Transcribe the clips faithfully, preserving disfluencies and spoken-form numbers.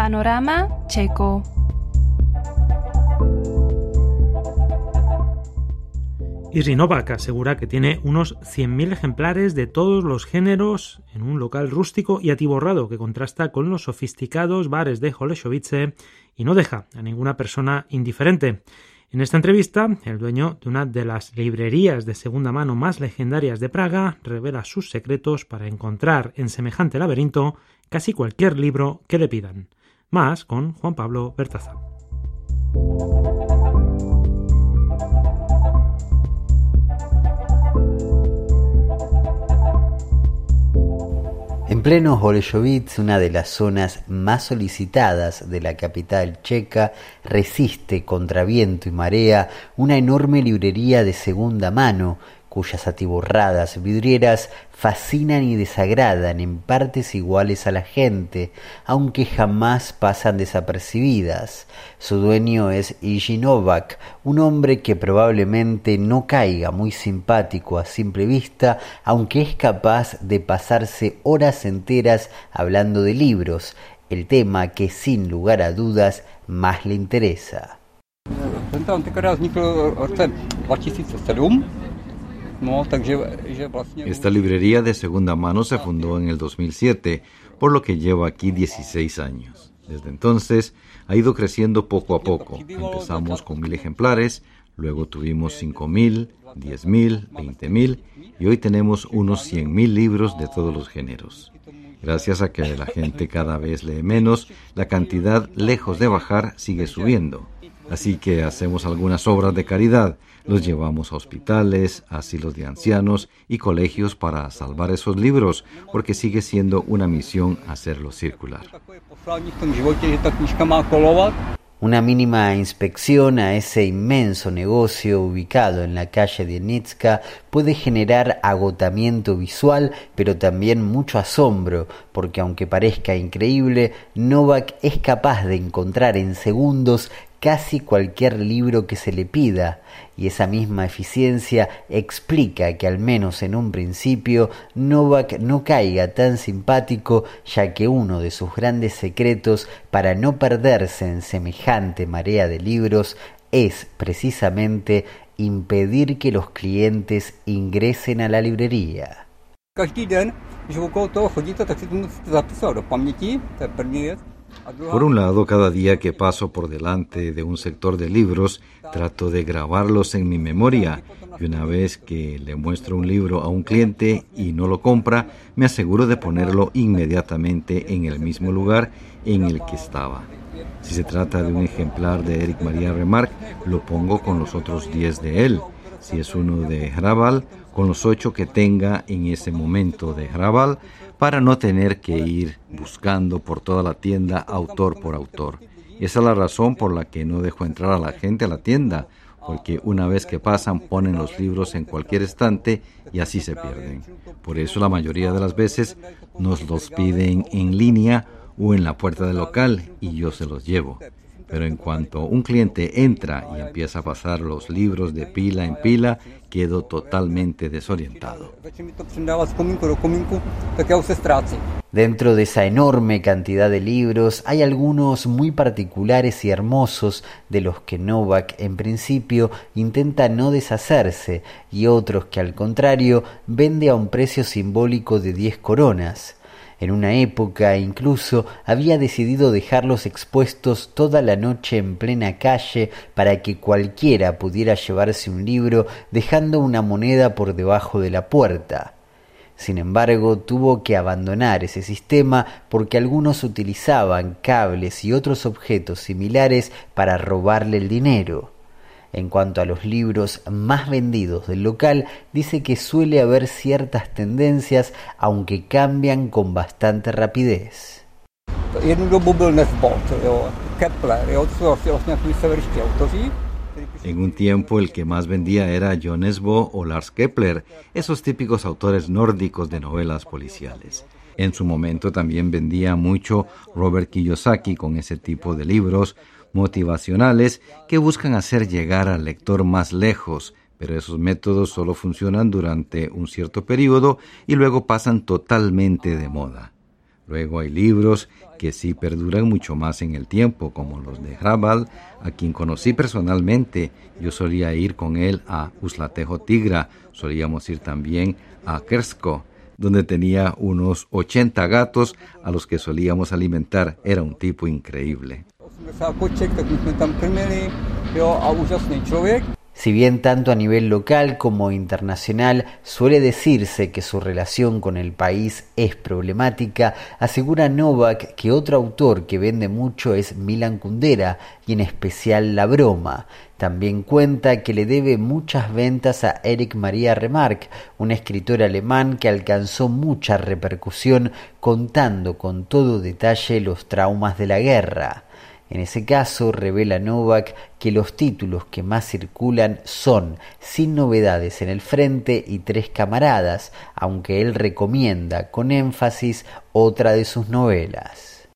Panorama Checo. Jiří Novák asegura que tiene unos cien mil ejemplares de todos los géneros en un local rústico y atiborrado que contrasta con los sofisticados bares de Holešovice y no deja a ninguna persona indiferente. En esta entrevista, el dueño de una de las librerías de segunda mano más legendarias de Praga revela sus secretos para encontrar en semejante laberinto casi cualquier libro que le pidan. Más con Juan Pablo Bertaza. En pleno Holešovice, una de las zonas más solicitadas de la capital checa, resiste contra viento y marea una enorme librería de segunda mano, cuyas atiborradas vidrieras fascinan y desagradan en partes iguales a la gente, aunque jamás pasan desapercibidas. Su dueño es Jiří Novák, un hombre que probablemente no caiga muy simpático a simple vista, aunque es capaz de pasarse horas enteras hablando de libros, el tema que sin lugar a dudas más le interesa. Esta librería de segunda mano se fundó en el dos mil siete, por lo que lleva aquí dieciséis años. Desde entonces ha ido creciendo poco a poco. Empezamos con mil ejemplares, luego tuvimos cinco mil, diez mil, veinte mil y hoy tenemos unos cien mil libros de todos los géneros. Gracias a que la gente cada vez lee menos, la cantidad, lejos de bajar, sigue subiendo. Así que hacemos algunas obras de caridad, los llevamos a hospitales, asilos de ancianos y colegios para salvar esos libros, porque sigue siendo una misión hacerlos circular. Una mínima inspección a ese inmenso negocio ubicado en la calle de Nitska puede generar agotamiento visual, pero también mucho asombro, porque aunque parezca increíble, Novák es capaz de encontrar en segundos casi cualquier libro que se le pida, y esa misma eficiencia explica que al menos en un principio Novák no caiga tan simpático, ya que uno de sus grandes secretos para no perderse en semejante marea de libros es precisamente impedir que los clientes ingresen a la librería. Por un lado, cada día que paso por delante de un sector de libros, trato de grabarlos en mi memoria, y una vez que le muestro un libro a un cliente y no lo compra, me aseguro de ponerlo inmediatamente en el mismo lugar en el que estaba. Si se trata de un ejemplar de Erich Maria Remarque, lo pongo con los otros diez de él. Si es uno de Hrabal, con los ocho que tenga en ese momento de Hrabal, para no tener que ir buscando por toda la tienda autor por autor. Y esa es la razón por la que no dejo entrar a la gente a la tienda, porque una vez que pasan ponen los libros en cualquier estante y así se pierden. Por eso la mayoría de las veces nos los piden en línea o en la puerta del local y yo se los llevo. Pero en cuanto un cliente entra y empieza a pasar los libros de pila en pila, quedo totalmente desorientado. Dentro de esa enorme cantidad de libros hay algunos muy particulares y hermosos de los que Novák en principio intenta no deshacerse y otros que al contrario vende a un precio simbólico de diez coronas. En una época incluso había decidido dejarlos expuestos toda la noche en plena calle para que cualquiera pudiera llevarse un libro dejando una moneda por debajo de la puerta. Sin embargo, tuvo que abandonar ese sistema porque algunos utilizaban cables y otros objetos similares para robarle el dinero. En cuanto a los libros más vendidos del local, dice que suele haber ciertas tendencias, aunque cambian con bastante rapidez. En un tiempo el que más vendía era Jon Nesbø o Lars Kepler, esos típicos autores nórdicos de novelas policiales. En su momento también vendía mucho Robert Kiyosaki con ese tipo de libros motivacionales que buscan hacer llegar al lector más lejos, pero esos métodos solo funcionan durante un cierto periodo y luego pasan totalmente de moda. Luego hay libros que sí perduran mucho más en el tiempo, como los de Hrabal, a quien conocí personalmente. Yo solía ir con él a Uslatejo Tigra, solíamos ir también a Kersko, donde tenía unos ochenta gatos a los que solíamos alimentar. Era un tipo increíble. Si bien tanto a nivel local como internacional suele decirse que su relación con el país es problemática, asegura Novak que otro autor que vende mucho es Milan Kundera, y en especial La Broma. También cuenta que le debe muchas ventas a Erich Maria Remarque, un escritor alemán que alcanzó mucha repercusión contando con todo detalle los traumas de la guerra. En ese caso, revela Novak que los títulos que más circulan son Sin novedades en el frente y Tres camaradas, aunque él recomienda con énfasis otra de sus novelas.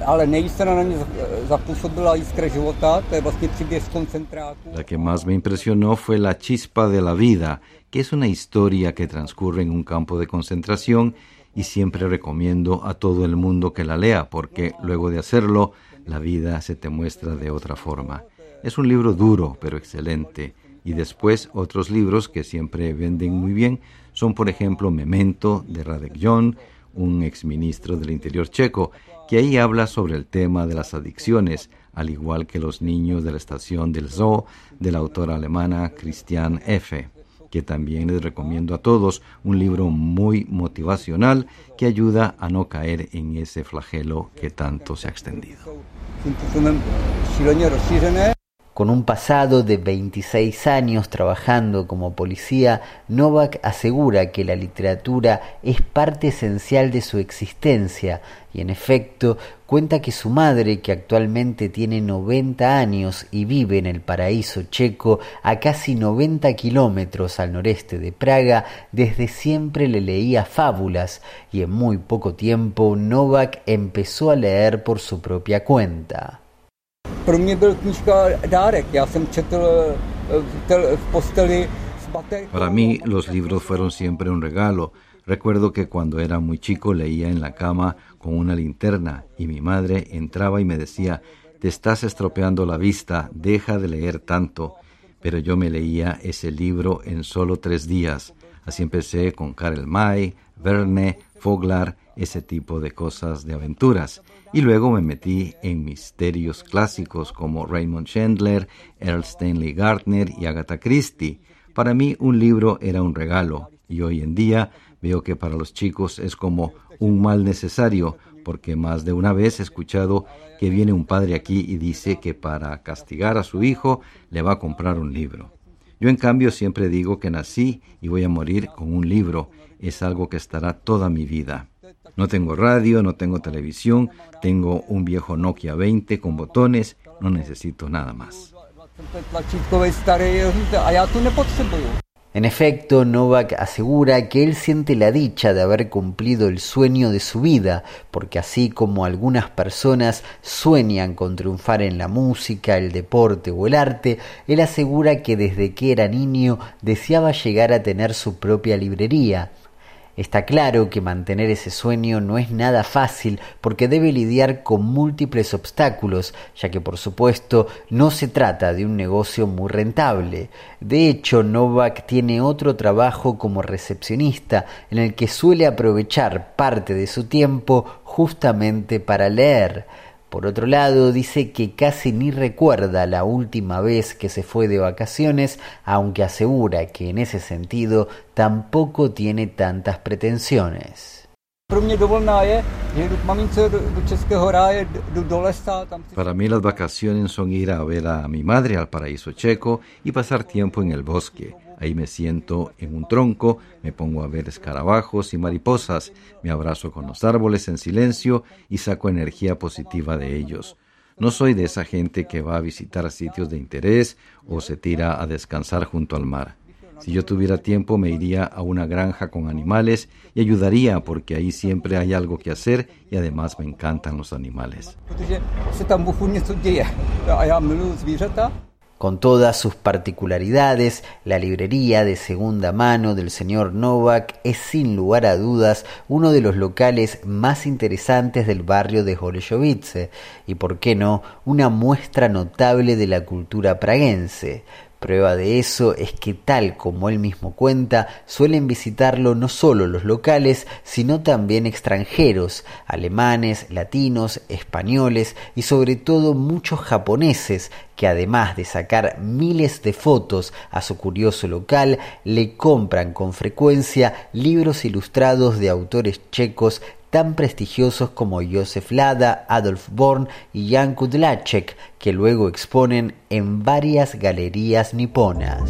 La que más me impresionó fue La chispa de la vida, que es una historia que transcurre en un campo de concentración, y siempre recomiendo a todo el mundo que la lea, porque luego de hacerlo, la vida se te muestra de otra forma. Es un libro duro, pero excelente. Y después otros libros que siempre venden muy bien son, por ejemplo, Memento, de Radek Jon, un exministro del Interior checo, que ahí habla sobre el tema de las adicciones, al igual que Los niños de la estación del zoo, de la autora alemana Christiane F., que también les recomiendo a todos, un libro muy motivacional que ayuda a no caer en ese flagelo que tanto se ha extendido. Con un pasado de veintiséis años trabajando como policía, Novak asegura que la literatura es parte esencial de su existencia y, en efecto, cuenta que su madre, que actualmente tiene noventa años y vive en el paraíso checo, a casi noventa kilómetros al noreste de Praga, desde siempre le leía fábulas y en muy poco tiempo Novak empezó a leer por su propia cuenta. Para mí los libros fueron siempre un regalo. Recuerdo que cuando era muy chico leía en la cama con una linterna y mi madre entraba y me decía: te estás estropeando la vista, deja de leer tanto. Pero yo me leía ese libro en solo tres días. Así empecé con Karel May, Verne, Foglar, ese tipo de cosas de aventuras. Y luego me metí en misterios clásicos como Raymond Chandler, Earl Stanley Gardner y Agatha Christie. Para mí un libro era un regalo y hoy en día veo que para los chicos es como un mal necesario, porque más de una vez he escuchado que viene un padre aquí y dice que para castigar a su hijo le va a comprar un libro. Yo en cambio siempre digo que nací y voy a morir con un libro. Es algo que estará toda mi vida. No tengo radio, no tengo televisión, tengo un viejo Nokia veinte con botones, no necesito nada más. En efecto, Novak asegura que él siente la dicha de haber cumplido el sueño de su vida, porque así como algunas personas sueñan con triunfar en la música, el deporte o el arte, él asegura que desde que era niño deseaba llegar a tener su propia librería. Está claro que mantener ese sueño no es nada fácil porque debe lidiar con múltiples obstáculos, ya que por supuesto no se trata de un negocio muy rentable. De hecho, Novak tiene otro trabajo como recepcionista en el que suele aprovechar parte de su tiempo justamente para leer. Por otro lado, dice que casi ni recuerda la última vez que se fue de vacaciones, aunque asegura que en ese sentido tampoco tiene tantas pretensiones. Para mí las vacaciones son ir a ver a mi madre al paraíso checo y pasar tiempo en el bosque. Ahí me siento en un tronco, me pongo a ver escarabajos y mariposas, me abrazo con los árboles en silencio y saco energía positiva de ellos. No soy de esa gente que va a visitar sitios de interés o se tira a descansar junto al mar. Si yo tuviera tiempo me iría a una granja con animales y ayudaría porque ahí siempre hay algo que hacer y además me encantan los animales. Con todas sus particularidades, la librería de segunda mano del señor Novak es sin lugar a dudas uno de los locales más interesantes del barrio de Holešovice y, por qué no, una muestra notable de la cultura praguense. Prueba de eso es que, tal como él mismo cuenta, suelen visitarlo no solo los locales, sino también extranjeros, alemanes, latinos, españoles y sobre todo muchos japoneses, que además de sacar miles de fotos a su curioso local, le compran con frecuencia libros ilustrados de autores checos tan prestigiosos como Josef Lada, Adolf Born y Jan Kudláček, que luego exponen en varias galerías niponas.